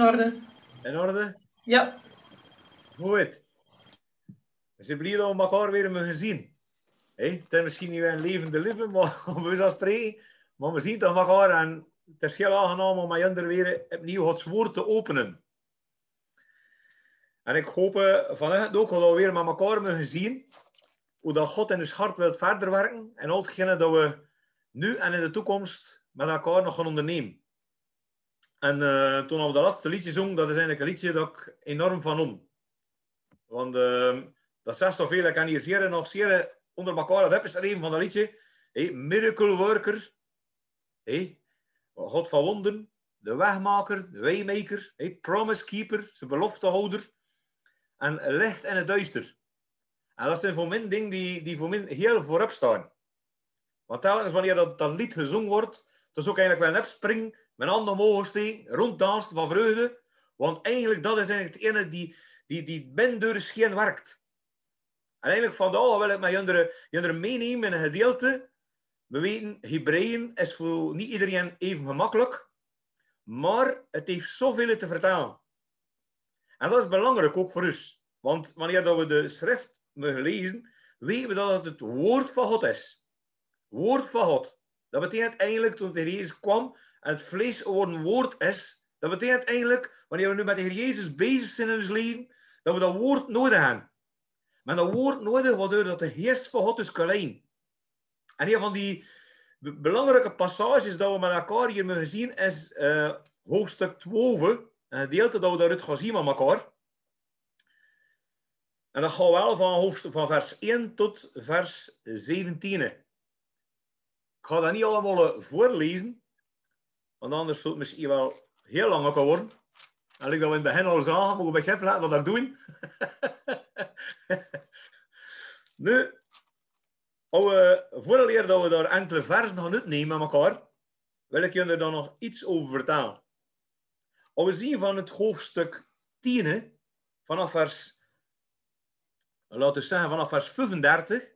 In orde. In orde? Ja. Goed. We zijn blij dat we elkaar weer hebben gezien. Het is misschien niet een levende leven, maar we zullen spreken. Maar we zien toch elkaar en het is heel aangenaam om met jullie weer opnieuw Gods woord te openen. En ik hoop vanochtend ook dat we weer met elkaar hebben gezien hoe dat God in ons hart wil verder werken en al hetgene dat we nu en in de toekomst met elkaar nog gaan ondernemen. En toen we dat laatste liedje zongen, dat is eigenlijk een liedje dat ik enorm van om. Want dat zegt zoveel, ik kan hier zeer nog zeer onder elkaar dat heb is er een van dat liedje. Miracle Worker. God van wonderen. De wegmaker, de waymaker. Promise Keeper, zijn beloftehouder. En licht in het duister. En dat zijn voor mij dingen die voor mij heel voorop staan. Want telkens wanneer dat lied gezongen wordt, dat is ook eigenlijk wel een spring, met handen omhoog steken, ronddanst van vreugde. Want eigenlijk dat is eigenlijk het ene die binnen door de schijn werkt. En eigenlijk vandaag wil ik met jullie meenemen in een gedeelte. We weten, Hebreeën is voor niet iedereen even gemakkelijk. Maar het heeft zoveel te vertellen. En dat is belangrijk ook voor ons. Want wanneer we de schrift mogen lezen, weten we dat het het woord van God is. Woord van God. Dat betekent eigenlijk, toen de Heer Jezus kwam en het vlees geworden woord is, dat betekent eigenlijk, wanneer we nu met de Heer Jezus bezig zijn in ons leven, dat we dat woord nodig hebben. Maar dat woord nodig, waardoor dat de geest van God is klein. En een van die belangrijke passages dat we met elkaar hier mogen zien, is hoofdstuk 12, een gedeelte dat we daaruit gaan zien met elkaar. En dat gaat wel van vers 1 tot vers 17. Ik ga dat niet allemaal voorlezen, want anders zou het misschien wel heel lang worden. En ik dat we in het begin al zagen, moet ik begrijpen laten wat ik doe. Nu, voordat we daar enkele versen gaan uitnemen met elkaar, wil ik jullie er dan nog iets over vertellen. Als we zien van het hoofdstuk 10, vanaf vers 35,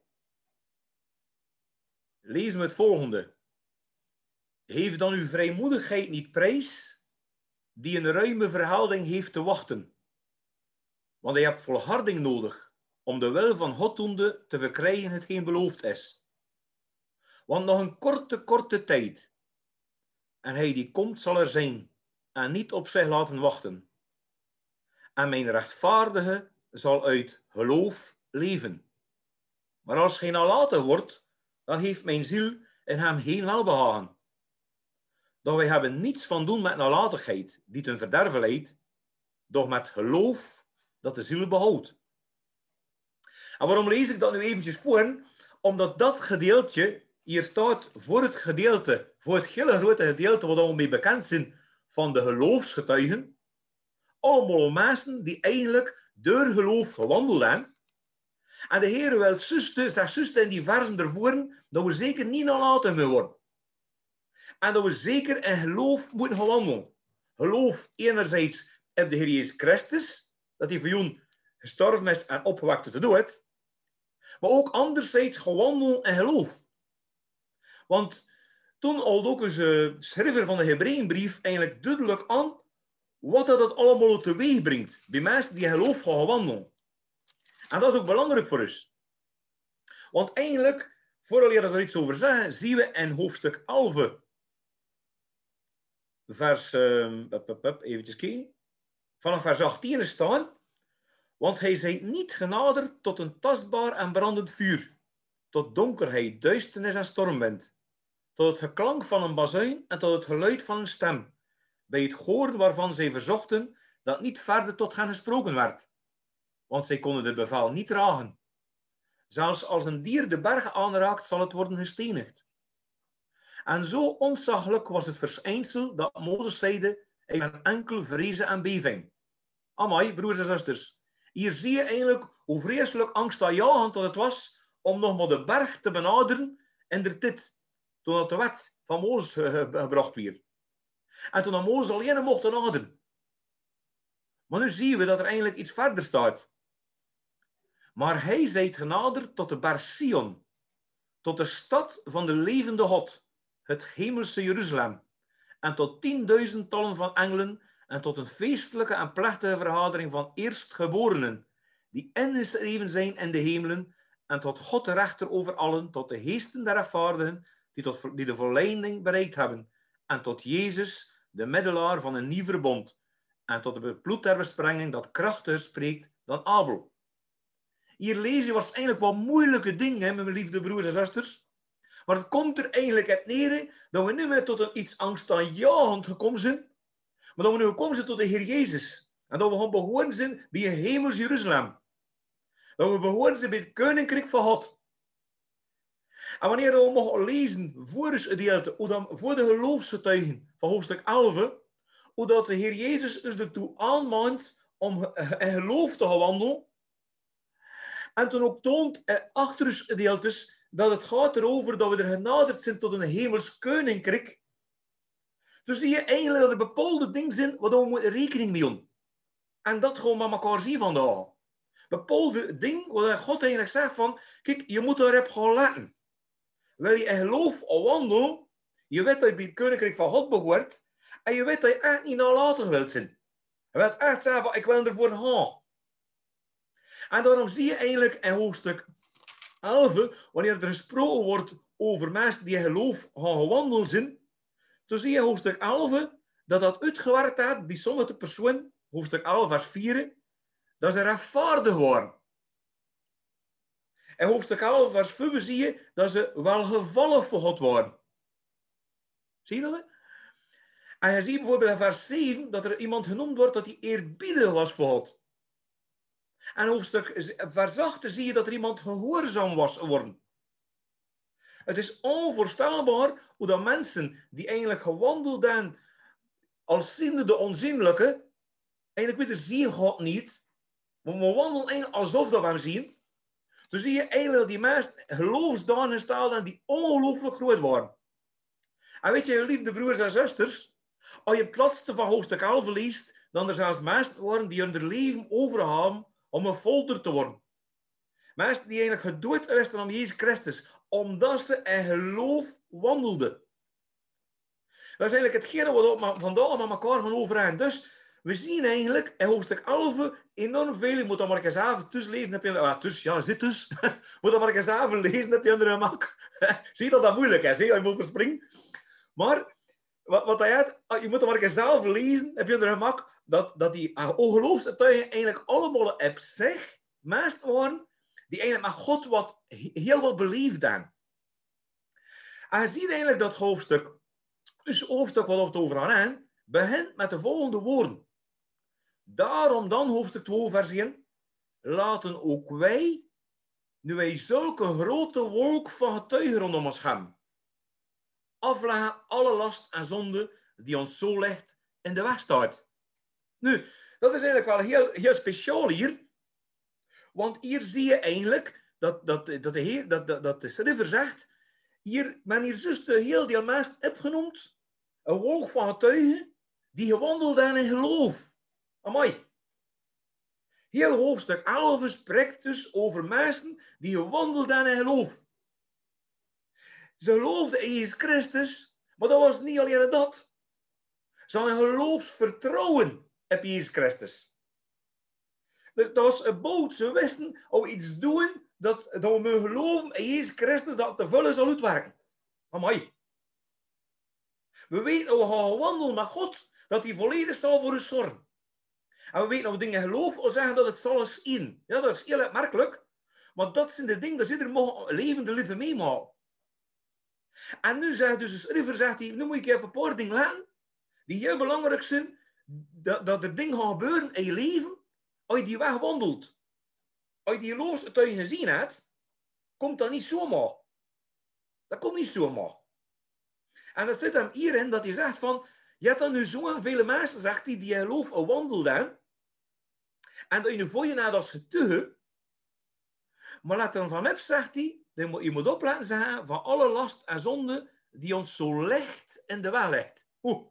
lezen we het volgende. Geef dan uw vrijmoedigheid niet prijs, die een ruime verhouding heeft te wachten. Want je hebt volharding nodig, om de wil van God doende te verkrijgen hetgeen beloofd is. Want nog een korte tijd, en hij die komt zal er zijn, en niet op zich laten wachten. En mijn rechtvaardige zal uit geloof leven. Maar als hij nalaten wordt, dan heeft mijn ziel in hem geen welbehagen. Doch wij hebben niets van doen met nalatigheid, die ten verderven leidt, doch met geloof dat de ziel behoudt. En waarom lees ik dat nu eventjes voor? Omdat dat gedeeltje hier staat voor het gedeelte, voor het hele grote gedeelte waar we mee bekend zijn van de geloofsgetuigen. Allemaal mensen die eigenlijk door geloof gewandeld hebben. En de Heer wil zegt in die versen ervoor dat we zeker niet nalaten moeten worden. En dat we zeker in geloof moeten gewandelen. Geloof enerzijds in de Heer Jezus Christus, dat hij voor jou gestorven is en opgewekt te doen. Maar ook anderzijds gewandelen in geloof. Want toen al ook een schrijver van de Hebreeënbrief eigenlijk duidelijk aan wat dat allemaal teweeg brengt bij mensen die in geloof gaan gewandelen. En dat is ook belangrijk voor ons. Want eigenlijk, voordat we er iets over zeggen, zien we in hoofdstuk 11, vers, eventjes kijken, vanaf vers 18 staan. Want hij zijt niet genaderd tot een tastbaar en brandend vuur, tot donkerheid, duisternis en stormwind, tot het geklank van een bazuin en tot het geluid van een stem, bij het horen waarvan zij verzochten dat niet verder tot hen gesproken werd. Want zij konden het bevel niet dragen. Zelfs als een dier de berg aanraakt, zal het worden gestenigd. En zo ontzaglijk was het verschijnsel dat Mozes zeide, ik ben enkel vrezen en beving. Amai, broers en zusters. Hier zie je eigenlijk hoe vreselijk angstaanjagend dat het was om nog maar de berg te benaderen in de tijd, toen dat de wet van Mozes gebracht werd. En toen Mozes alleen mocht naderen. Maar nu zien we dat er eigenlijk iets verder staat. Maar hij zijt genaderd tot de berg Sion, tot de stad van de levende God, het hemelse Jeruzalem, en tot 10.000 tallen van engelen en tot een feestelijke en plechtige vergadering van eerstgeborenen, die ingeschreven zijn in de hemelen, en tot God de rechter over allen, tot de geesten der rechtvaardigen, die de volleinding bereikt hebben, en tot Jezus, de middelaar van een nieuw verbond, en tot het bloed der besprenging dat krachtiger spreekt dan Abel. Hier lees je waarschijnlijk wat moeilijke dingen, mijn liefde broers en zusters. Maar het komt er eigenlijk uit neer dat we niet meer tot een iets angstaanjagend gekomen zijn, maar dat we nu gekomen zijn tot de Heer Jezus. En dat we gaan behoren zijn bij een hemels Jeruzalem. Dat we behoren zijn bij het koninkrijk van God. En wanneer we mogen lezen voor het gedeelte, voor de geloofsgetuigen van hoofdstuk 11, hoe dat de Heer Jezus ons ertoe aanmaant om in geloof te gaan wandelen. En toen ook toont achter het gedeeltes dat het gaat erover dat we er genaderd zijn tot een hemels koninkrijk. Dus zie je eigenlijk dat er bepaalde dingen zijn waar we moeten rekening mee doen. En dat gewoon met elkaar zien vandaag. Bepaalde dingen waar God eigenlijk zegt van, kijk, je moet erop gaan letten. Wil je in geloof wandelen, je weet dat je bij het koninkrijk van God behoort, en je weet dat je echt niet nalatig wilt zijn. Je wilt echt zeggen van, ik wil ervoor gaan. En daarom zie je eigenlijk in hoofdstuk 11, wanneer er gesproken wordt over mensen die in geloof gaan gewandeld zijn, dan zie je in hoofdstuk 11 dat dat uitgewerkt heeft bij sommige personen, hoofdstuk 11 vers 4, dat ze rechtvaardig waren. In hoofdstuk 11 vers 5 zie je dat ze welgevallig voor God waren. Zie je dat? En je ziet bijvoorbeeld in vers 7 dat er iemand genoemd wordt dat hij eerbiedig was voor God. En hoofdstuk vers 8 zie je dat er iemand gehoorzaam was geworden. Het is onvoorstelbaar hoe dat mensen die eigenlijk gewandeld zijn als ziende de onzienlijke, eigenlijk weten zien God niet, maar we wandelen eigenlijk alsof dat we hem zien. Dan zie je eigenlijk dat die mensen geloofsdaden staan die ongelooflijk groot waren. En weet je, liefde broers en zusters, als je het laatste van hoofdstuk 11 leest, dan er zelfs mensen waren die hun leven overhaven om een folter te worden. Mensen die eigenlijk gedood resten aan Jezus Christus, omdat ze in geloof wandelden. Dat is eigenlijk hetgene wat we vandaag met elkaar gaan overheen. Dus we zien eigenlijk in hoofdstuk 11 enorm veel. Je moet dat maar eens even tussen lezen. Heb je, zit dus. Moet dat maar eens even lezen, heb je onder een mak. Zie je dat dat moeilijk is, je moet verspringen. Maar je moet dat maar eens zelf lezen, heb je onder een mak, dat die ongeloofsgetuigen eigenlijk allemaal op zich mensen waren die eigenlijk met God heel wat beleefd hebben. En je ziet eigenlijk dat hoofdstuk, dus hoofdstuk wat we het over gaan, begint met de volgende woorden. Daarom dan, hoofdstuk 2 vers 1, laten ook wij, nu wij zulke grote wolk van getuigen rondom ons hebben, afleggen alle last en zonde die ons zo licht in de weg staat. Nu, dat is eigenlijk wel heel speciaal hier. Want hier zie je eigenlijk dat de schrijver zegt, hier ben hier juist heel deel mensen opgenoemd, een wolk van getuigen die gewandeld hebben in geloof. Amai. Heel hoofdstuk 11 spreekt dus over mensen die gewandeld hebben in geloof. Ze geloofden in Jezus Christus, maar dat was niet alleen dat. Ze hadden geloofsvertrouwen op Jezus Christus. Dus dat was een boot. Ze wisten, als we iets doen, dat we mogen geloven in Jezus Christus, dat het te vullen zal uitwerken. Amai. We weten dat we gaan wandelen met God, dat hij volledig zal voor ons zorgen. En we weten dat we dingen geloven of zeggen dat het zal eens in. Ja, dat is heel opmerkelijk. Maar dat zijn de dingen, dat zit er mogen levende leven meemaken. En nu zegt dus de schrijver, zegt hij, nu moet ik je op een paar dingen laten, die heel belangrijk zijn, dat er dingen gaan gebeuren in je leven, als je die weg wandelt. Als je die geloofsgetuigen gezien hebt, komt dat niet zomaar. Dat komt niet zomaar. En dat zit hem hierin dat hij zegt van, je hebt dan nu zo'n vele mensen, zegt hij, die in geloof wandelen, en dat je nu voor je naar als getuige, maar laat dan van heb, zegt hij, je moet opletten zeggen van alle last en zonde die ons zo licht in de weg legt.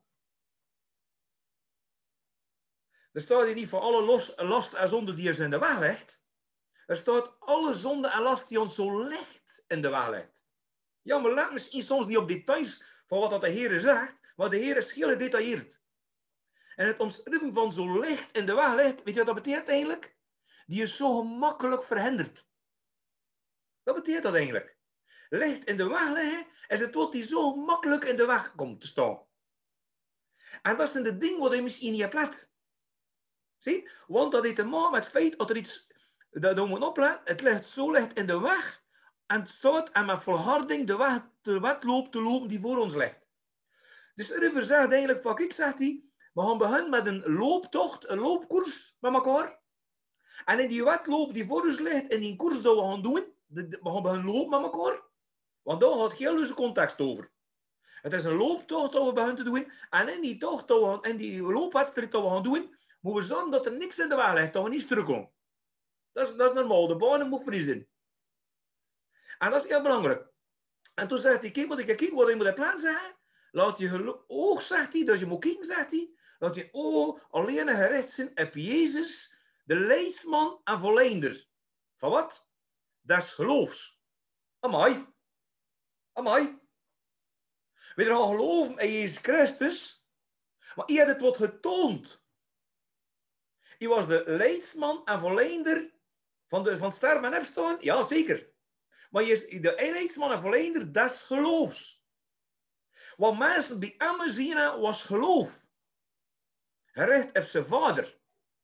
Er staat hier niet van alle last en zonde die ons in de weg legt. Er staat alle zonde en last die ons zo licht in de weg legt. Ja, maar let misschien soms niet op details van wat dat de Heer zegt, maar de Heer is heel gedetailleerd. En het omschrijven van zo licht in de weg ligt, weet je wat dat betekent eigenlijk? Die is zo gemakkelijk verhinderd. Wat betekent dat eigenlijk? Licht in de weg liggen, is het wat die zo gemakkelijk in de weg komt te staan. En dat zijn de dingen wat je misschien niet hebt let. Zie? Want dat heeft te maken met het feit dat er iets... Dat we moeten opletten, het ligt zo licht in de weg. En het staat en met volharding de weg loopt te lopen die voor ons ligt. Dus River zegt eigenlijk van, kijk, zegt hij, we gaan beginnen met een looptocht, een loopkoers met elkaar. En in die wedloop die voor ons ligt, in die koers dat we gaan doen, we gaan beginnen lopen met elkaar. Want daar gaat heel onze context over. Het is een looptocht dat we beginnen te doen. En in die tocht, in die loopwedstrijd dat we gaan doen, moeten we zorgen dat er niks in de weg ligt, dat we niet terugkomen. Dat is normaal, de baan moet vriezen. En dat is heel belangrijk. En toen zegt hij, kijk wat je moet het plan zeggen. Laat je oog, zegt hij, dat je moet kijken, zegt hij. Laat je oog alleen gericht zijn op Jezus, de leidsman en volleinder. Van wat? Dat is geloofs. Amai. Amai. We gaan geloven in Jezus Christus, maar hij had het wat getoond. Hij was de leidsman en volleinder van sterven en opstaan. Ja, zeker. Maar de leidsman en volleinder, dat is geloofs. Wat mensen bij hem zien was geloof. Gericht op zijn vader.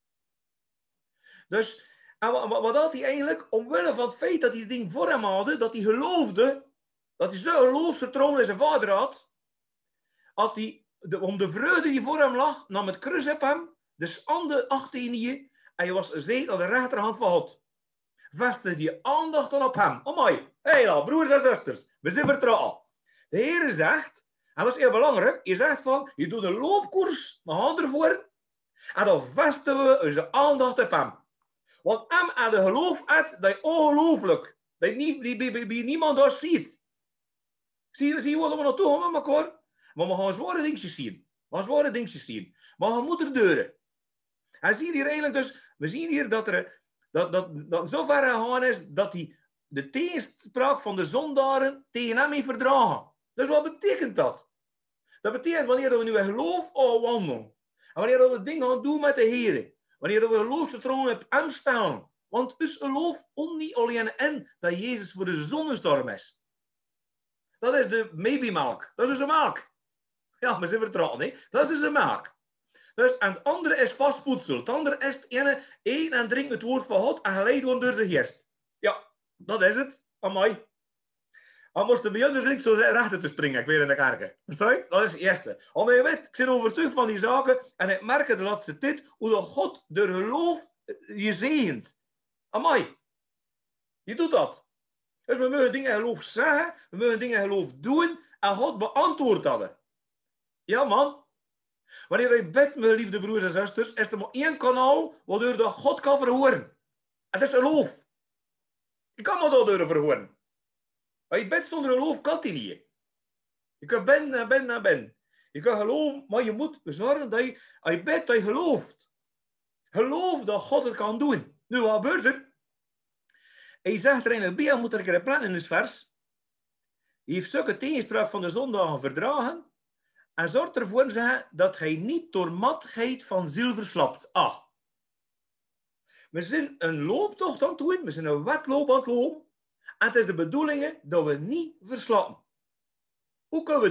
Dus, en wat had hij eigenlijk? Omwille van het feit dat hij het ding voor hem had, dat hij geloofde, dat hij zo'n geloofsvertrouwen in zijn vader had, had hij, om de vreugde die voor hem lag, nam het kruis op hem, dus aan de achterknieën, en hij was gezeten aan de rechterhand van God. Vestigde je aandacht dan op hem. Oh mooi. Hé dan, broers en zusters, we zijn vertrouwen. De Heer zegt, en dat is heel belangrijk, je zegt van, je doet een loopkoers, we gaan ervoor, en dan vestigen we onze aandacht op hem. Want hem aan de geloof uit, dat is ongelooflijk. Dat die niemand daar ziet. Zie je wat we naartoe gaan met elkaar? Maar we gaan zware dingetjes zien. Maar we moeten deuren. En zie je hier eigenlijk dus, we zien hier dat er dat zo ver gegaan is dat hij de tegenspraak van de zondaren tegen hem heeft verdragen. Dus wat betekent dat? Dat betekent wanneer we nu in geloof wandelen. En wanneer we dingen gaan doen met de Heer. Wanneer we geloofsvertrouwen op hem staan. Want dus geloof niet alleen in dat Jezus voor de zonnestorm is. Dat is de maybe-melk. Dat is dus een melk. Ja, maar ze vertrouwen, hè. Dat is dus een melk. Dus, en het andere is vast voedsel. Het andere is het ene, eten en drinken het woord van God en geleid worden door zijn geest. Ja, dat is het. Amai. Dan moest de bij ons dus zo rechter te springen, ik weer in de kerken. Versta je? Dat is het eerste. Omdat je weet, ik zit overtuigd van die zaken en ik merk de laatste tijd hoe dat God door geloof je zegent. Amai. Je doet dat. Dus we mogen dingen in geloof zeggen, we mogen dingen in geloof doen en God beantwoordt dat. Ja, man. Wanneer je bidt, mijn liefde broers en zusters, is er maar één kanaal waardoor dat God kan verhoren. Het is geloof. Je kan maar daardoor verhoren. Maar je bidt zonder geloof kan hij niet. Je kan ben. Je kan geloven, maar je moet zorgen dat je, als je bidt, dat je gelooft. Geloof dat God het kan doen. Nu, wat gebeurt er? Hij zegt er eigenlijk bij, je moet er een keer plannen in het vers. Hij heeft zulke tegenspraak van de zondagen verdragen. En zorgt ervoor dat hij niet door matheid van ziel verslapt. We zijn een looptocht aan het doen. We zijn een wedloop aan het lopen. En het is de bedoeling dat we niet verslappen. Hoe kunnen we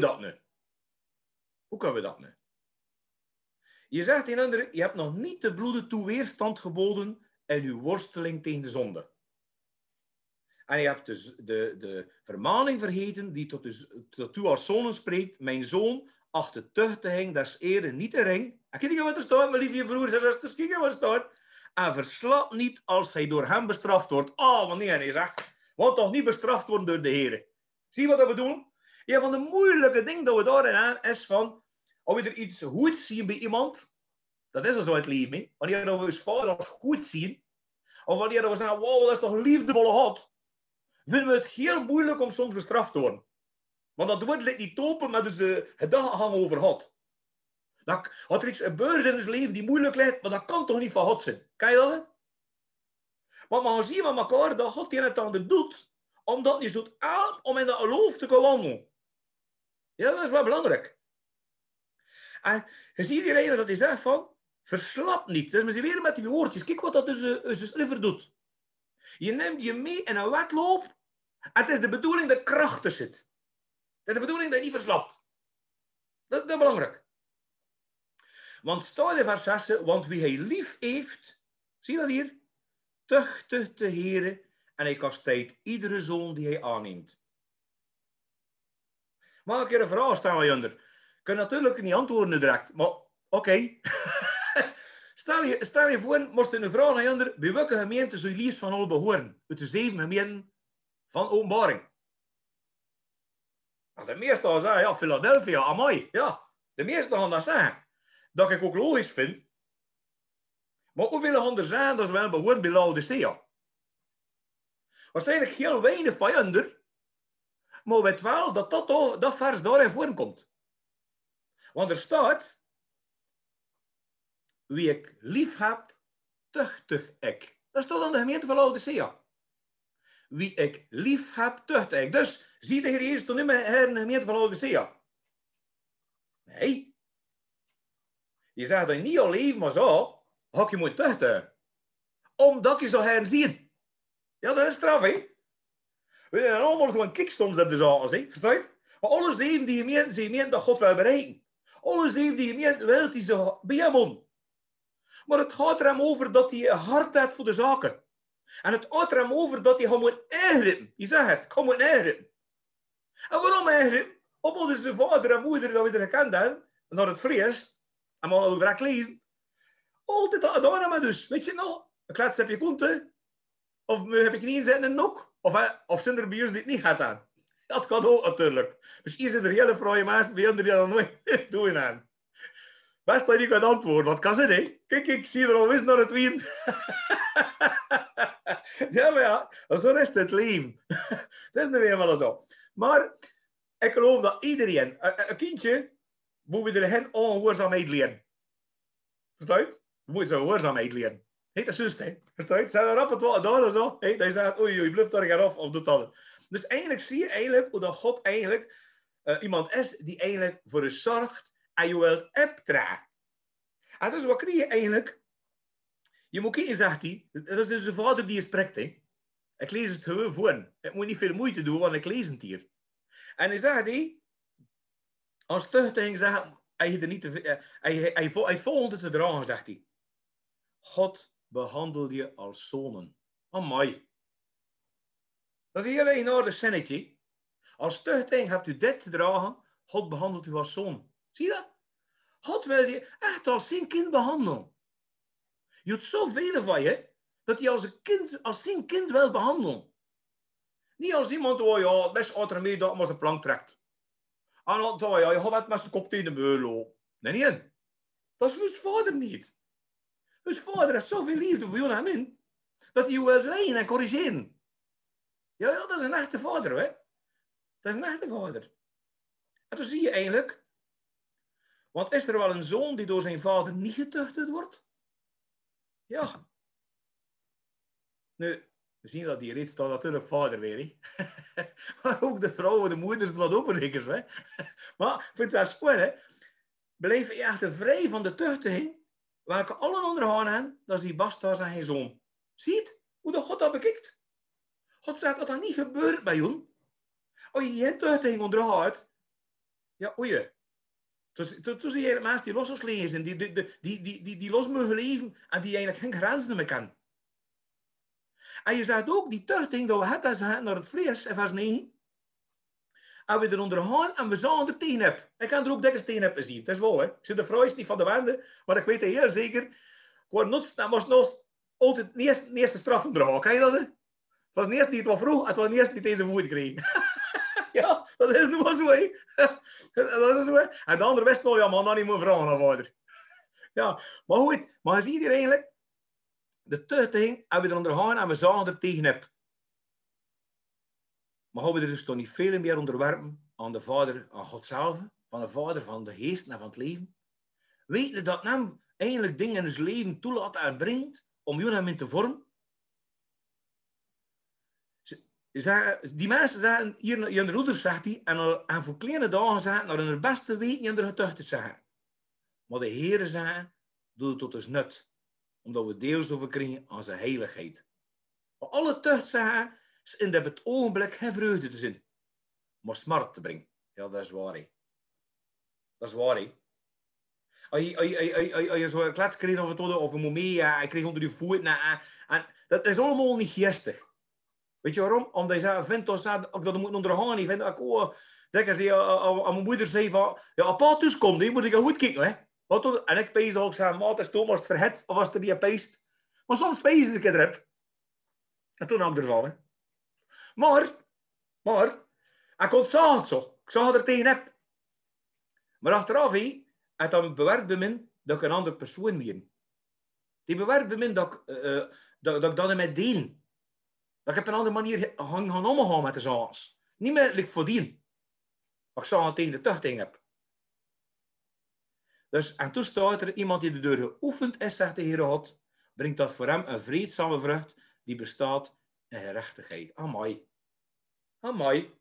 dat nu? Je zegt in andere, je hebt nog niet de bloeden toe weerstand geboden in uw worsteling tegen de zonde. En je hebt dus de vermaning vergeten die tot u als zonen spreekt. Mijn zoon, achter tuchtiging des ere niet de ring. En kijk wat er staat, mijn lieve broers en zusters. Kijk wat er staat. En verslap niet als hij door hem bestraft wordt. Wanneer hij zegt, want toch niet bestraft worden door de Heer. Zie je wat we doen? Een van de moeilijke dingen dat we daarin aan is van, als we er iets goed zien bij iemand, dat is al zo het leven, hè? Wanneer we ons vader als goed zien, of wanneer we zeggen, wow, dat is toch een liefdevolle God, vinden we het heel moeilijk om soms bestraft te worden. Want dat wordt niet open met dus de gedachten hangen over God. Dat, als er iets gebeurt in ons leven die moeilijk lijkt, maar dat kan toch niet van God zijn? Kan je dat? Hè? Maar we gaan zien van elkaar dat God het een en ander doet, omdat hij doet aan om in dat geloof te kunnen wandelen. Ja, dat is wel belangrijk. En je ziet hier eigenlijk dat hij zegt van, verslap niet. Dus we weer met die woordjes. Kijk wat dat dus liever doet. Je neemt je mee in een wedloop. En het is de bedoeling dat kracht er zit. Het is de bedoeling dat je niet verslapt. Dat is belangrijk. Want staat in vers 6, want wie hij lief heeft, zie je dat hier? Tuchtigt de Heere en hij kastijdt iedere zoon die hij aanneemt. Mag ik je een vraag stellen, Junder? Ik kan natuurlijk niet antwoorden direct, maar oké. Stel je voor, moest je een vraag aan Junder, bij welke gemeente zou je liefst van al behoren? Uit de 7 gemeenten van Openbaring. De meeste gaan zeggen, ja, Philadelphia, amai. Ja, de meeste gaan dat zeggen. Dat ik ook logisch vind. Maar hoeveel gaan er zijn dat ze wel behoren bij Laodicea? Waarschijnlijk heel weinig van Junder. Maar weet wel dat vers daarin voorkomt. Want er staat, wie ik lief heb, tuchtig ik. Dat staat aan de gemeente van Laodicea. Wie ik lief heb, tuchtig ik. Dus zie de Heer Jezus toch niet meer in de gemeente van Laodicea? Nee. Je zegt dat je niet al leven, maar zo, had je moet tuchten. Omdat je zo herzien. Ja, dat is straf, hè? We zijn allemaal gewoon kickstoms op de zaken, hè? Versta je? Maar alles even die gemeente dat God wil bereiken. Alles even die gemeente wil die ze bij hem om. Maar het gaat er hem over dat hij een hart heeft voor de zaken. En het gaat er hem over dat hij gewoon moet ingrijpen. Je zegt het, gewoon moet ingrijpen. En waarom ingrijpen? Omdat zijn vader en moeder dat we er gekend hebben, naar het vlees, en we al direct lezen, altijd dat gedaan hebben dus. Weet je nog? Een klets heb je konten. Of heb ik niet eens in een nok? Of zijn er bij ons die het niet gaat aan? Dat kan ook natuurlijk. Misschien zijn er hele vrije mensen bij anderen die dat nooit doen aan. Best dat je niet kunt antwoorden, wat kan zijn, hè? Kijk, ik zie er al eens naar het wien. Ja, maar ja, zo is het leven. Dat is nu eenmaal zo. Maar ik geloof dat iedereen, een kindje, moet we er geen ongehoorzaamheid leren. Versta je? We moeten zijn gehoorzaamheid leren. Heet dat juist, hè? Versta je? Zijn er rap het wat gedaan of zo? Dat je zegt, oei, je blijft daar gaan af of doet dat. Dus eigenlijk zie je eigenlijk hoe dat God eigenlijk iemand is die eigenlijk voor je zorgt en je wilt opdragen. En dus wat krijg je eigenlijk? Je moet kijken, zegt hij. Dat is dus de vader die je spreekt, hè? Ik lees het gewoon voor. Ik moet niet veel moeite doen, want ik lees het hier. En hij zegt, hij, als tuchtiging zeggen, hij er niet te hij volgende te dragen, zegt hij. God behandelt je als zonen. Amai. Dat is een heel eenaardig zinnetje. Als tuchtiging hebt u dit te dragen, God behandelt u als zoon. Zie je dat? God wil je echt als zijn kind behandelen. Je doet zoveel van je, dat hij als zijn kind wil behandelen. Niet als iemand, oh ja, best altijd mee dat maar zijn plank trekt. En dan, oh ja, je gaat met zijn kop tegen de muur lopen. Nee. Dat is uw vader niet. Uw vader heeft zoveel liefde voor jou en hem, dat hij je wil leiden en corrigeren. Ja, dat is een echte vader, hè. Dat is een echte vader. En toen zie je eigenlijk, want is er wel een zoon die door zijn vader niet getuchtigd wordt? Ja. Nu, we zien dat die reeds staat natuurlijk vader weer. Maar ook de vrouwen, de moeders, dat ook een hè. Maar ik vind het wel schoon, hè. Blijf je echt vrij van de tuchtiging, welke allen ondergaan hebben, dat is die bastaard en zijn zoon. Ziet hoe dat God dat bekijkt? God zegt dat dat niet gebeurt bij jou. Als je geen tuchtiging onderhoudt, ja, oei. Toen zie je mensen die losgeslezen zijn, die los mogen leven en die eigenlijk geen grenzen meer kennen. En je zegt ook, die tuchting dat we hebben, als naar het vlees, in vers 9. En we eronder gaan en we zagen er tegen heb. Ik kan er ook dikke tegen hebben zien. Het is wel, hè. Ik zit de vrouw is niet van de wende, maar ik weet het heel zeker. Dat was nog altijd de eerste straf onderhouden. Kan je dat? Hè? Het was de eerste die het wat vroeg, het was de eerste die deze voet kreeg. Ja, dat is nu maar zo, hè. Dat is zo, hè. En de andere wist wel, ja, man, dan niet meer vragen naar vader. Ja, maar goed. Maar je ziet hier eigenlijk, de tuchting, en we eronder gaan en we zagen er tegen heb. Maar gaan we er dus toch niet veel meer onderwerpen aan de Vader, aan God zelf, van de Vader, van de geest en van het leven? Weet je dat hem eigenlijk dingen in zijn leven toelaat en brengt om jou hem in te vormen? Die mensen zeggen, hier in de roeders zegt hij, en voor kleine dagen zeggen, naar hun beste weten en er getucht te zeggen. Maar de Heere zei, doe het tot ons nut. Omdat we deels overkrijgen aan zijn heiligheid. Maar alle tucht zei, is in het ogenblik geen vreugde te zien. Maar smart te brengen. Ja, dat is waar. He. Dat is waar. He. Als je zo'n klets kreeg of een momie, je kreeg onder je voet. En dat is allemaal niet geestig. Weet je waarom? Omdat je vindt dat ik moet ondergaan. Ik vind dat ik aan mijn moeder zei van, ja, als pa thuis komt, moet ik goed kijken. Hè? En ik pees ook zeggen, maat, is Thomas het verhet of was er die peest? Maar soms pees ik het erop. En toen nam ik ervan. Hè? Maar, ik kon het zagen zo. Ik zag het er tegenop. Maar achteraf, het dan bewerkt bij mij dat ik een andere persoon ben. Die bewerkt bij mij dat ik dat met deel. Dat ik op een andere manier gaan omgaan met de zaken. Niet meer voor die. Maar ik zag tegen de tuchting heb. Dus, en toen staat er iemand die de deur geoefend is, zegt de Heer God, brengt dat voor hem een vreedzame vrucht die bestaat in gerechtigheid. Amai. Amai.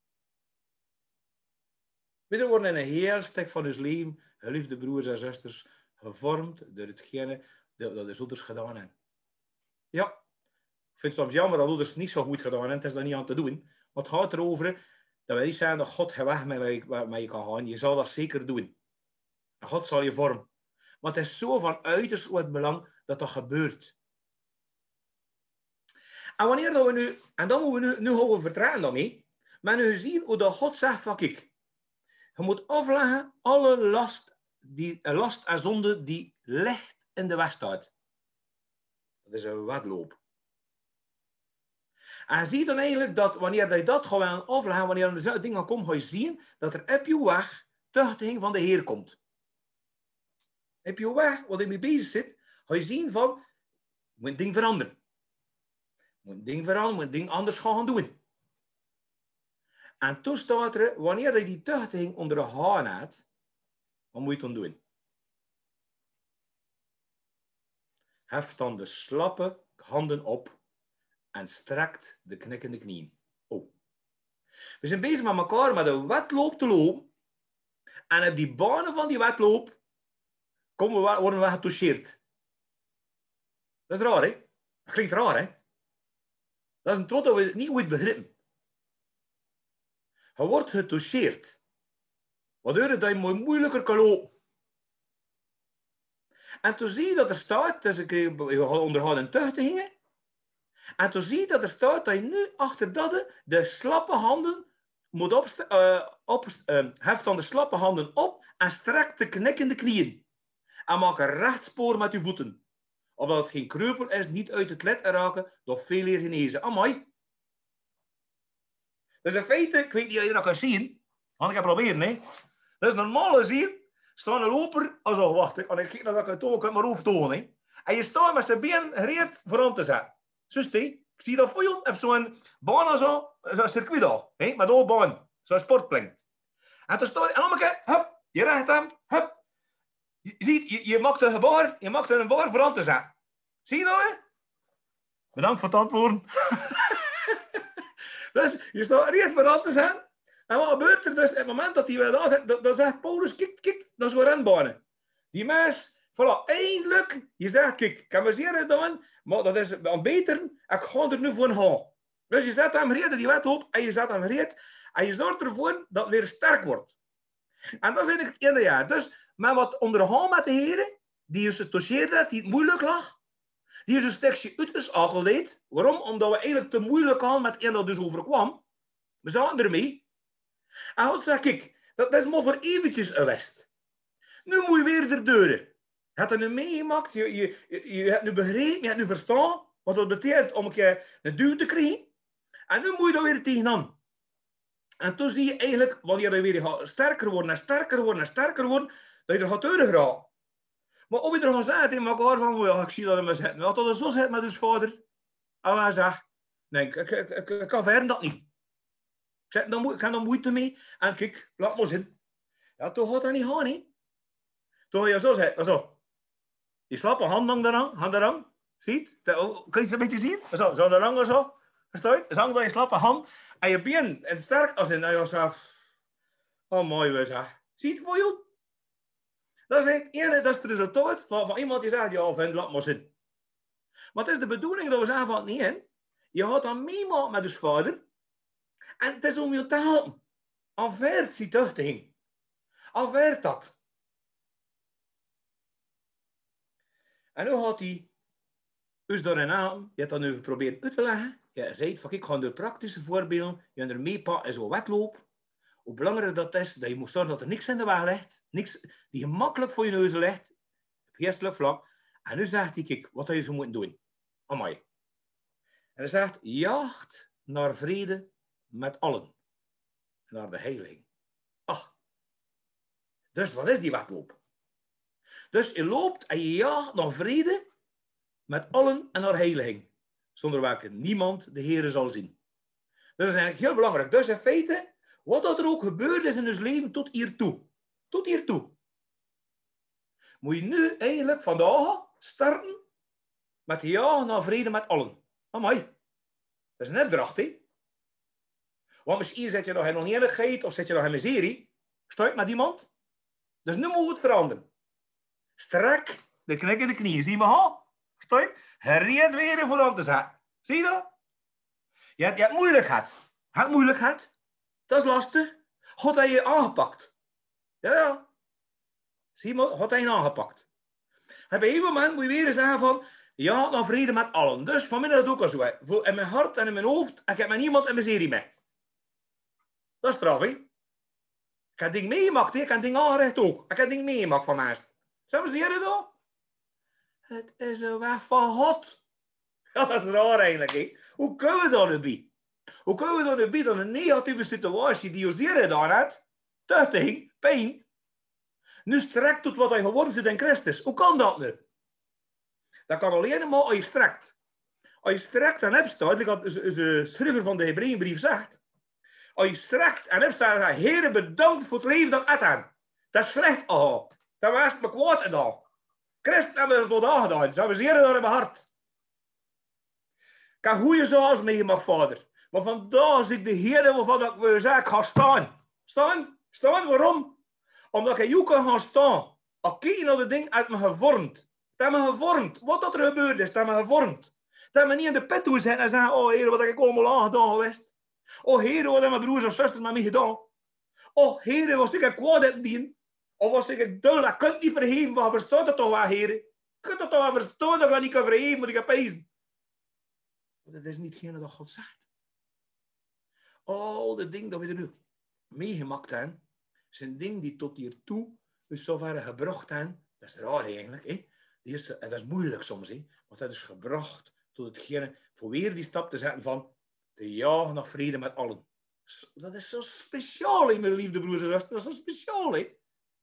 We worden in een heel stuk van ons leven, geliefde broers en zusters, gevormd door hetgene dat de ouders gedaan hebben. Ja, ik vind het soms jammer dat ouders niet zo goed gedaan hebben, het is daar niet aan te doen. Maar het gaat erover dat wij niet zeggen dat God geen weg met je kan gaan. Je zal dat zeker doen. En God zal je vormen. Maar het is zo van uiterst groot belang dat dat gebeurt. En wanneer dat we nu, en dan moeten we nu gaan we vertrouwen dan niet, maar nu zien hoe dat God zegt van kijk, je moet afleggen alle last en zonde die ligt in de weg staat. Dat is een wedloop. En je ziet dan eigenlijk dat wanneer je dat gaat afleggen, wanneer er de dingen komt, ga je zien dat er op je weg tuchtiging van de Heer komt. Op je weg, wat je mee bezig zit, ga je zien van, moet een ding veranderen. Moet een ding veranderen, moet een ding anders gaan doen. En toen staat er, wanneer je die tuchtiging onder de haan hebt, wat moet je dan doen? Hef dan de slappe handen op en strekt de knikkende knieën. Oh. We zijn bezig met elkaar met een wedloop te lopen. En op die banen van die wedloop worden we getoucheerd. Dat is raar, hè? Dat klinkt raar, hè? Dat is een woord dat we niet goed begrijpen. Je wordt getoucheerd. Waardoor dat je moeilijker kan lopen. En toen zie je dat er staat, dus je onderhouden een tuchtigingen. En toen zie je dat er staat dat je nu achter dat de slappe handen moet heft dan de slappe handen op en strekt de knikkende knieën. En maak een recht spoor met je voeten. Opdat het geen kreupel is, niet uit het led raken, door veel eer genezen. Amai. Dus in feite, ik weet niet of je dat kan zien, want ik ga proberen, hè. Dat is normaal zien, staat een loper, also wacht, ik kijk naar dat ik het ook maar hoofdtoon, hè. En je staat met zijn been gereed voor aan te zetten. Zus, ik zie dat voor je, heb zo'n baan zo, zo'n circuit al, hè, met een baan, zo'n sportplein. En toen staat je, en dan een hup, je rechterhand, hup. Je ziet, je maakt een bar voor aan te zetten. Zie je dat, hè? Bedankt voor het antwoorden. Dus je staat recht voor aan te zetten. En wat gebeurt er dus? Op het moment dat hij weer daar zit, dan zegt Paulus, kijk, dat is weer renbanen. Die mens, voilà, eindelijk, je zegt, kijk, ik heb me zeer gedaan, maar dat is aan beter, ik ga er nu voor gaan. Dus je zet hem gereed, die wedloop, en je zet hem gereed, en je zorgt ervoor dat het weer sterk wordt. En dat is eigenlijk het ene jaar. Dus, maar wat ondergaan met de heren, die is getoucheerd had, die het moeilijk lag, die is een stukje uit aangeleid. Waarom? Omdat we eigenlijk te moeilijk hadden met hetgeen dat dus overkwam. We zaten ermee. En God zegt, kijk, dat is maar voor eventjes een west. Nu moet je weer de deuren. Je hebt het nu meegemaakt, je hebt nu begrepen, je hebt nu verstaan wat dat betekent om een keer een duw te krijgen. En nu moet je daar weer tegenaan. En toen zie je eigenlijk, wanneer je weer gaat sterker worden en sterker worden en sterker worden, dat je er gaat deuren geraken. Maar of je er gaat zeggen tegen elkaar van, ja, ik zie dat in me zitten. Als dat zo zit met ons vader, en hij zegt, nee, ik kan verder dat niet. Ik heb er moeite mee. En kijk, laat maar zitten. Ja, toch gaat dat niet gaan, hè? Toch je zo zegt, zo. Die slappe hand hangt eraan. Ziet? Kun je het een beetje zien? Zo de hangen zo. Verstaat? Dus hangt aan je slappe hand. En je been, en sterk als in, en je zegt, oh mooi, we zeggen. Zie je het voor je? Dat is het resultaat van iemand die zegt, ja, vind, laat maar zitten. Maar het is de bedoeling dat we zeggen van, nee, je gaat dan meemaken met dus vader. En het is om je te helpen. Aanvaard die tuchtiging. Aanvaard dat. En nu gaat hij dus daarin aan. Je hebt dat nu geprobeerd uit te leggen. Je zei van, ik ga door praktische voorbeelden. Je er meepakken in zo'n wedloop. Hoe belangrijk dat is, dat je moet zorgen dat er niks in de weg ligt. Niks die gemakkelijk voor je neus ligt. Op geestelijk vlak. En nu zegt hij, kijk, wat je zo moet doen. Amai. En hij zegt, jacht naar vrede met allen. Naar de heiliging. Ach. Dus wat is die wedloop? Dus je loopt en je jaagt naar vrede met allen en naar heiliging. Zonder welke niemand de Heere zal zien. Dat is eigenlijk heel belangrijk. Dus in feite, wat dat er ook gebeurd is in ons leven tot hiertoe. Tot hiertoe. Moet je nu eigenlijk vandaag starten met jagen naar vrede met allen. Amai. Dat is een opdracht, hè? Want misschien zit je nog in oneenigheid of zit je nog in miserie. Sta je met iemand? Dus nu moet het veranderen. Strek de knik in de knieën. Zie je me gaan? Sta je? Gereed weer voor aan te zetten. Zie je dat? Je hebt moeilijk gehad. Je hebt moeilijk gehad. Dat is lastig. God heeft je aangepakt. Ja. Zie je maar, God heeft je aangepakt. En bij een moment moet je weer zeggen van, je gaat naar vrede met allen. Dus vanmiddag dat ook al zo. In mijn hart en in mijn hoofd, ik heb met niemand in miserie mee. Dat is straf, hè? Ik heb dingen meegemaakt, hè? Ik heb dingen aangericht ook. Ik heb dingen meegemaakt van mensen. Zullen we zien dat? Het is een weg van God. Ja, dat is raar eigenlijk, hè? Hoe kunnen we dat nu bij? Hoe kunnen we dat nu bij dat een negatieve situatie die ons hier gedaan heeft, tuchting, pijn, nu strekt tot wat hij geworden is in Christus? Hoe kan dat nu? Dat kan alleen maar als je strekt. Als je strekt en hebt staat, like de schrijver van de Hebreeënbrief zegt, als je strekt en hebt staat, Heere bedankt voor het leven dat ik had. Dat is slecht al. Dat was me kwaad en al. Christus hebben we het tot aangedaan. Ze hebben zeer daar in mijn hart. Ik heb goede zaken meegemaakt, vader. Maar vandaag zie ik de Heer waarvan ik wil zeggen, ik ga staan. Staan, waarom? Omdat ik jou kan gaan staan. Als kijk naar de ding uit me gevormd. Het heeft me gevormd. Wat dat er gebeurd is, het heeft me gevormd. Het heeft me niet in de pet toe zijn en zeggen, oh Heer, wat heb ik allemaal aangedaan geweest. Oh Heer, wat hebben mijn broers of zusters met mij gedaan. Oh Heer, was ik kwaad in dien. Of was ik dul, dat kunt niet vergeven. Maar verstaat het toch wel, Heer? Je kunt het toch wel verstaan dat ik niet kan vergeven, moet ik heb pezen. Dat is niet hetgene dat God zegt. Al de dingen dat we er nu meegemaakt hebben, zijn dingen die tot hiertoe dus zover gebracht hebben. Dat is raar eigenlijk, hè? En dat is moeilijk soms, hè? Want dat is gebracht tot hetgene, voor weer die stap te zetten van te jagen naar vrede met allen. Dat is zo speciaal, hè, mijn liefde broers en zusters. Dat is zo speciaal, hè?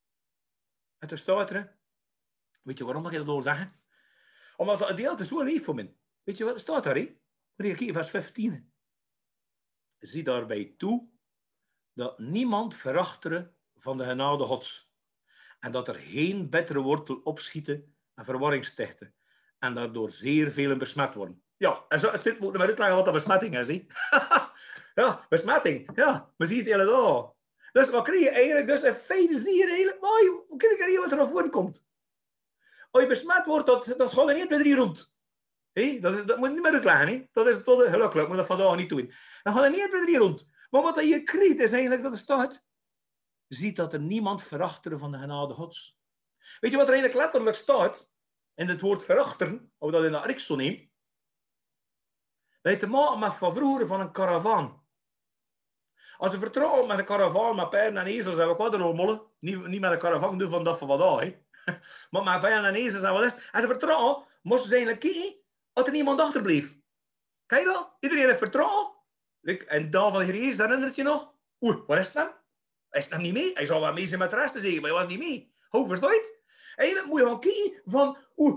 En toen staat er, weet je waarom mag je dat al zeggen? Omdat het deel is zo lief voor me. Weet je wat staat daar, hè? Vers 15. Zie daarbij toe dat niemand verachtere van de genade Gods. En dat er geen bittere wortel opschieten en verwarring stichten. En daardoor zeer velen besmet worden. Ja, en zo, dit moet maar uitleggen wat dat besmetting is. Hè? Ja, besmetting. Ja, we zien het hele dag. Dus wat krijg je eigenlijk? Dus in feite zie je eigenlijk mooi. Hoe kan ik wat er naar voren komt? Als je besmet wordt, dat gaat er niet met 3 rond. Hey, dat moet je niet meer uitleggen. He? Dat is tot gelukkig, moet dat vandaag niet doen. Dan gaat er niet met 3 rond. Maar wat je krijgt is eigenlijk dat er staat. Ziet dat er niemand verachteren van de genade Gods. Weet je wat er eigenlijk letterlijk staat? In het woord verachteren, of dat in de Grieks zo neemt. Dat je te maken met van vroeger van een karavaan. Als je vertrouwt met een karavaan, met paarden en ezels en wat er mollen. Niet met een karavaan doen van dat van vandaag. Maar met paarden en ezels en wat is. Als je vertrouwt, moesten ze eigenlijk kijken als er niemand achterbleef. Kijk je dat? Iedereen heeft vertrouwen. En dan van de Heer Jezus, herinnert je nog? Oeh, wat is het dan? Hij is dan niet mee. Hij zou wel mee zijn met de rest te zeggen, maar hij was niet mee. Hoe verstaat je het? En dan moet je gaan kijken van,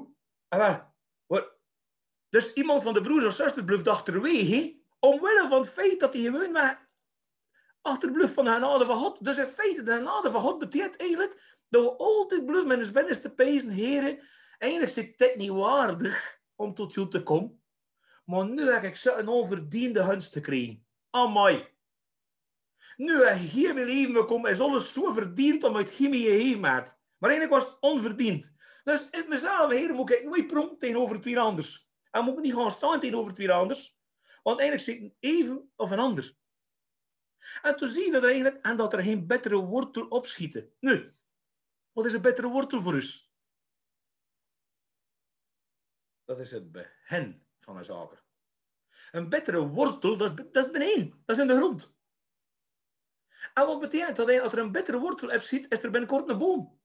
wat? Dus iemand van de broers of zusters blijft achterwege, omwille van het feit dat hij gewoon maar achterblijft van de genade van God. Dus in feite, de genade van God betekent eigenlijk dat we altijd blijven met ons binnenste pezen, heren, eigenlijk zit dit niet waardig om tot jou te komen. Maar nu heb ik zo'n onverdiende gunst te krijgen. Amai. Nu heb ik hier mijn leven gekomen, is alles zo verdiend om uit chemie gegeven hebt. Maar eigenlijk was het onverdiend. Dus in mezelf, heer, moet ik nooit pronken tegenover het weer anders. En moet ik niet gaan staan tegenover het weer anders. Want eigenlijk zit het even of een ander. En toen zie je dat er eigenlijk, en dat er geen betere wortel opschieten. Nu, wat is een betere wortel voor ons? Dat is het begin van een zaken. Een betere wortel, dat is beneden. Dat is in de grond. En wat betekent dat als er een betere wortel opschiet, is er binnenkort een boom.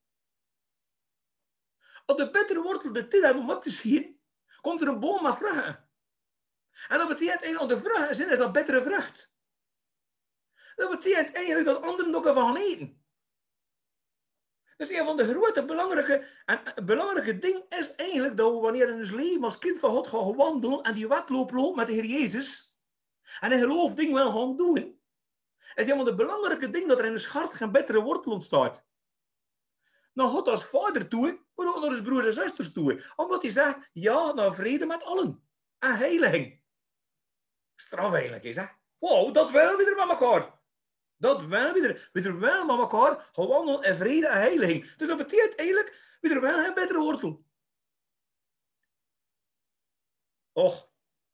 Op de betere wortel de tijd hebben om op te schieten, komt er een boom met vruchten. En dat betekent eigenlijk, als de vruchten zijn, is dat betere vrucht. Dat betekent eigenlijk dat anderen ook ervan gaan eten. Dus een van de grote belangrijke dingen is eigenlijk dat we wanneer in ons leven als kind van God gaan wandelen en die wedloop loopt met de Heer Jezus en een geloof ding wel gaan doen, is een van de belangrijke dingen dat er in ons hart geen betere wortel ontstaat. Naar God als vader toe, maar ook naar zijn broers en zusters toe. Omdat hij zegt, ja, naar vrede met allen. En heiliging. Straf eigenlijk is, hè. Wow, dat willen we er met elkaar. Dat willen we er. We er wel met elkaar gewandeld in vrede en heiliging. Dus dat betekent eigenlijk, we er wel een betere wortel. Och.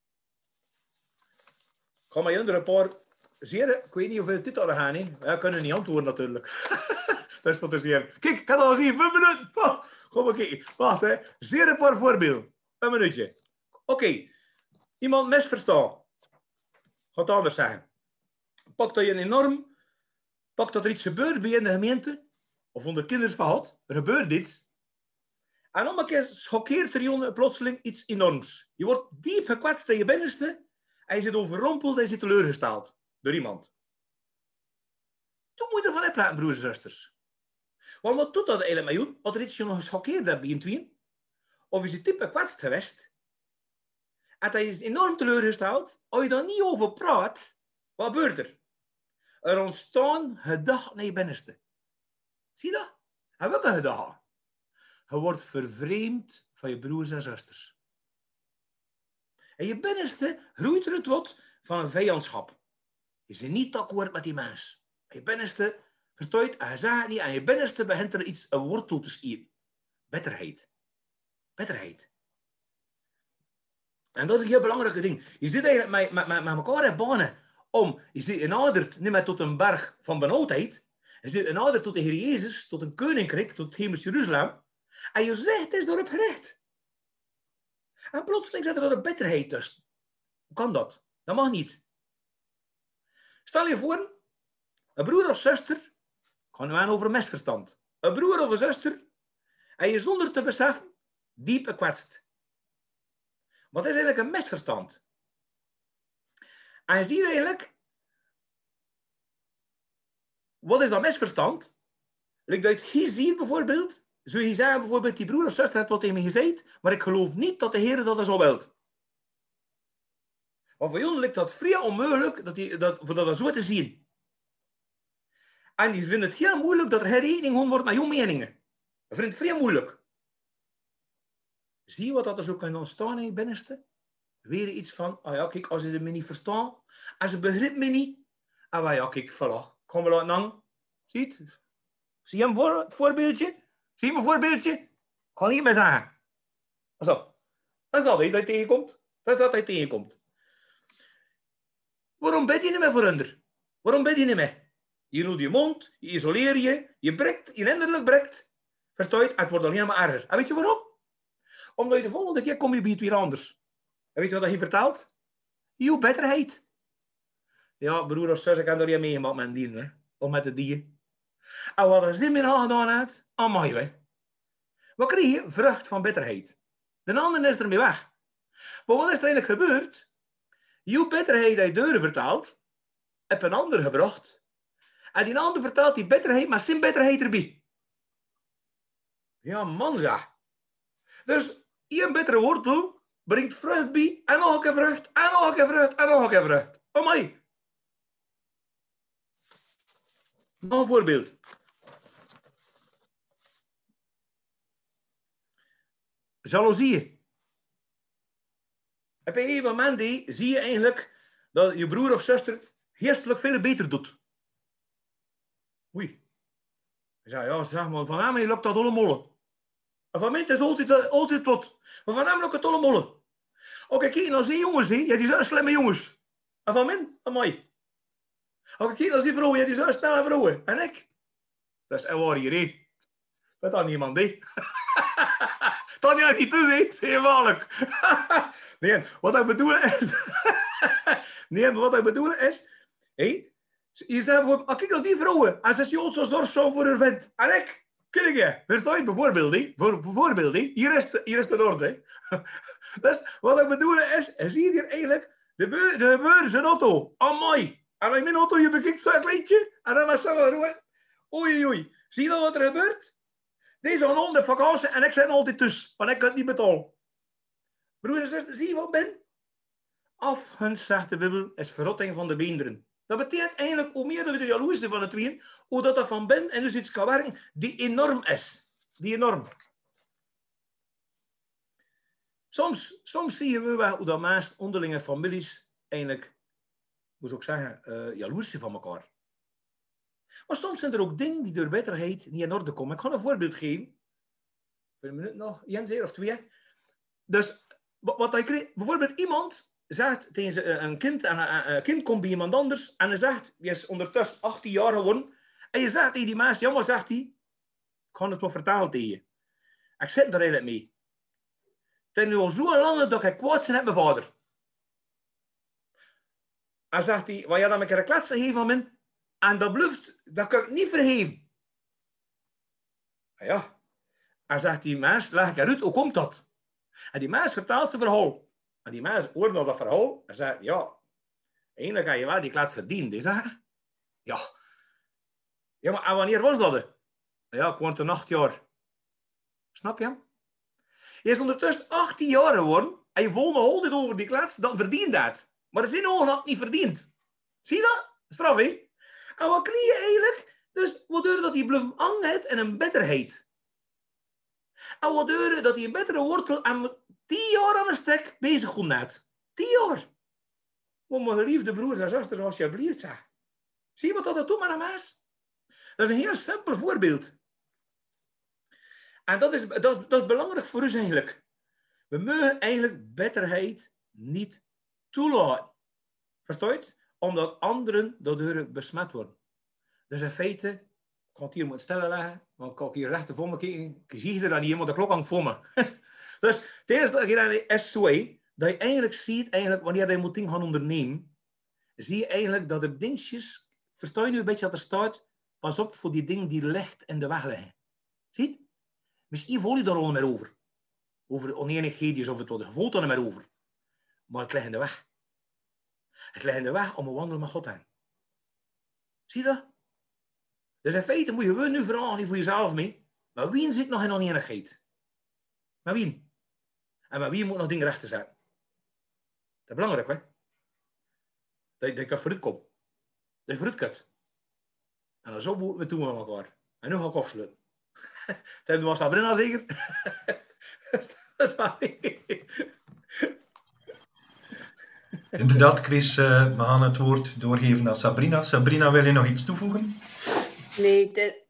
Ik ga maar jullie een paar zeer, ik weet niet hoeveel dit hadden gaan, hè. Ja, kunnen niet antwoorden natuurlijk. Dat is fantaseren. Kijk, ik had al zien, 5 minuten. Kom maar kijken. Wacht, hè. Zeer een paar voorbeelden. Een minuutje. Oké. Iemand misverstaan. Gaat anders zeggen. Pak dat je een enorm... Pak dat er iets gebeurt bij je in de gemeente. Of onder kinderen van God. Er gebeurt iets. En dan een keer schokkeert er je plotseling iets enorms. Je wordt diep gekwetst in je binnenste. En je zit overrompeld en je zit teleurgesteld. Door iemand. Toen moet je ervan opletten, broers en zusters. Want wat doet dat eigenlijk met jou? Als er iets je nog geschokkeerd hebt bij een twin, of is je type kwetst geweest, en dat is enorm teleurgesteld, als je daar niet over praat, wat gebeurt er? Er ontstaan gedachten in je binnenste. Zie je dat? En welke gedachten? Je wordt vervreemd van je broers en zusters. En je binnenste groeit er het wat van een vijandschap. Je bent niet akkoord met die mens. Je binnenste verstoot en je zegt het niet. En je binnenste begint er iets, een wortel te schieten. Bitterheid. Bitterheid. En dat is een heel belangrijk ding. Je zit eigenlijk met elkaar in banen om, je zit genaderd niet meer tot een berg van benauwdheid. Je zit genaderd tot de Heer Jezus, tot een koninkrijk, tot het hemels Jeruzalem. En je zegt, het is daarop gericht. En plotseling zit er een bitterheid tussen. Hoe kan dat? Dat mag niet. Stel je voor, een broer of zuster, ik ga nu aan over een misverstand. Een broer of een zuster, en je zonder te beseffen, diep gekwetst. Wat is eigenlijk een misverstand? En je ziet eigenlijk, wat is dat misverstand? Like dat je hier ziet bijvoorbeeld, zou je zeggen bijvoorbeeld, die broer of zuster heeft wat tegen me gezegd, maar ik geloof niet dat de Heer dat zo wilt. Want voor jullie lijkt dat vrij onmogelijk voor dat zo te zien. En die vinden het heel moeilijk dat er hereniging wordt met jouw meningen. Dat vindt het vrij moeilijk. Zie je wat dat er zo kan ontstaan in je binnenste? Weer iets van, ah ja, kijk, als ze me niet verstaan, als ze begrijpt me niet, ah ja, kijk, voilà, kom maar laten hangen. Zie je het? Zie je het voorbeeldje? Zie je mijn voorbeeldje? Ik ga niet meer zeggen. Zo. Dat is dat je tegenkomt. Dat is dat je tegenkomt. Waarom bid je niet meer voor hun? Waarom bid je niet meer? Je doet je mond, je isoleer je brekt, je innerlijk brekt. Versta je? Het wordt alleen maar erger. En weet je waarom? Omdat je de volgende keer kom je bij het weer anders. En weet je wat hij vertelt? Jouw bitterheid. Ja, broer of zus, ik heb er niet meegemaakt met een dier, hè? Of met de dier. En wat er zin meer aan gedaan heeft, amai, hè? Wat krijg je? Vrucht van bitterheid. De ander is ermee weg. Maar wat is er eigenlijk gebeurd? Jouw bitterheid uit deuren vertaald, heb een ander gebracht. En die ander vertaalt die bitterheid, maar zijn bitterheid erbij. Ja, man, zeg. Dus, één bittere wortel brengt vrucht bij, en nog een keer vrucht, en nog een keer vrucht, en nog een keer vrucht. Amai. Nog een voorbeeld. Jaloezie. Op een moment zie je eigenlijk dat je broer of zuster geestelijk veel beter doet. Oei. Ik zei, ja, zeg maar, van hem lukt dat allemaal. En van mij is altijd tot. Maar van hem lukt het allemaal. Oké, kijk, als die jongens, ja, die zijn slimme jongens. En van mij, amai. Oké, kijk, als die vrouwen, ja, die zijn snelle vrouwen. En ik? Dat is en waar hier, hé. Dat had niemand, hé. Dat had niet toe, hé. Zeewaarlijk. Nee, wat ik bedoel is... Nee, wat ik bedoel is... Hé, je zegt bijvoorbeeld, kijk naar die vrouwen. En ze is Jood zo zorgzaam voor haar vent. En ik? Kijk je? Versta je? Bijvoorbeeld, hé. Bijvoorbeeld, hé. Hier is de orde, hé. Dus wat ik bedoel is zie je hier eigenlijk de beur zijn auto. Amai. En in mijn auto, je bekijkt zo'n kleintje. En dan was ze wel roeien. Oei, oei. Zie je dan wat er gebeurt? Deze gaan om de vakantie en ik zit altijd tussen. Want ik kan het niet betalen. Broer en zuster, zie je wat ben? Afgunst, zegt de Bijbel, is verrotting van de beenderen. Dat betekent eigenlijk, hoe meer we de jaloers van het tweeën, hoe dat van ben en dus iets kan werken, die enorm is. Die enorm. Soms zie je wel hoe dat meest onderlinge families eigenlijk, hoe zou ik zeggen, jaloers zijn van elkaar. Maar soms zijn er ook dingen die door bitterheid niet in orde komen. Ik ga een voorbeeld geven. Voor een minuut nog, Jens, of 2. Dus, wat ik kreeg, bijvoorbeeld iemand zegt tegen een kind, en een kind komt bij iemand anders, en hij zegt, die is ondertussen 18 jaar geworden, en je zegt tegen die meisje, ja, maar zegt hij, ik ga het wel vertellen tegen je. Ik zit er eigenlijk mee. Het is nu al zo lang dat ik kwaad ben met mijn vader. En zegt hij, wat jij dan een keer een klets gegeven van me, en dat bluft, dat kan ik niet vergeven. Ja. En zegt die mens, leg ik eruit, hoe komt dat? En die mens vertelt zijn verhaal. En die mens hoort nog dat verhaal en zegt, ja, eigenlijk heb je wel die klets verdiend. Die zegt, ja. Ja, maar en wanneer was dat? Ja, ik word toen 8 jaar. Snap je? Je is ondertussen 18 jaar geworden en je voelt nog altijd over die klets, dan verdient dat. Maar de zin ogen had niet verdiend. Zie je dat? Straf, hè? En wat krijg je eigenlijk? Dus waardoor dat die bluff hangt en een bitterheid. En waardoor dat hij een bittere wortel en 10 jaar aan een stek bezig komt net. 10 jaar. Maar mijn geliefde broers en zusters, alsjeblieft, zeg. Zie je wat dat doet met een mens? Dat is een heel simpel voorbeeld. En dat is belangrijk voor ons eigenlijk. We mogen eigenlijk bitterheid niet toelaten. Versta je het? Omdat anderen daardoor besmet worden. Dus in feite, ik ga het hier moeten stellen leggen, want ik kan hier recht voor me kijken. Ik zie er dan niet helemaal, de klok hangt voor me. Dus het eerste dat je is zo, dat je eigenlijk ziet, wanneer je moet dingen gaan ondernemen, zie je eigenlijk dat er dingetjes, versta je nu een beetje dat er staat, pas op voor die dingen die licht in de weg liggen. Zie je? Misschien voel je daar al meer over. Over de oneenigheden of het wat, je voelt er niet meer over. Maar het ligt in de weg. Het ligt in de weg om een wandelen met God heen. Zie je dat? Dus in feite moet je nu vragen, niet voor jezelf mee, maar wie zit nog in oneenigheid? Met wie? En met wie moet nog dingen recht te zetten? Dat is belangrijk, hè? Dat je kan vooruit komen. Dat je vooruit kunt. En dan zo moeten we doen met elkaar. En nu ga ik afsluiten. Het was Sabrina zeker? Inderdaad, Chris, we gaan het woord doorgeven aan Sabrina. Sabrina, wil je nog iets toevoegen? Nee,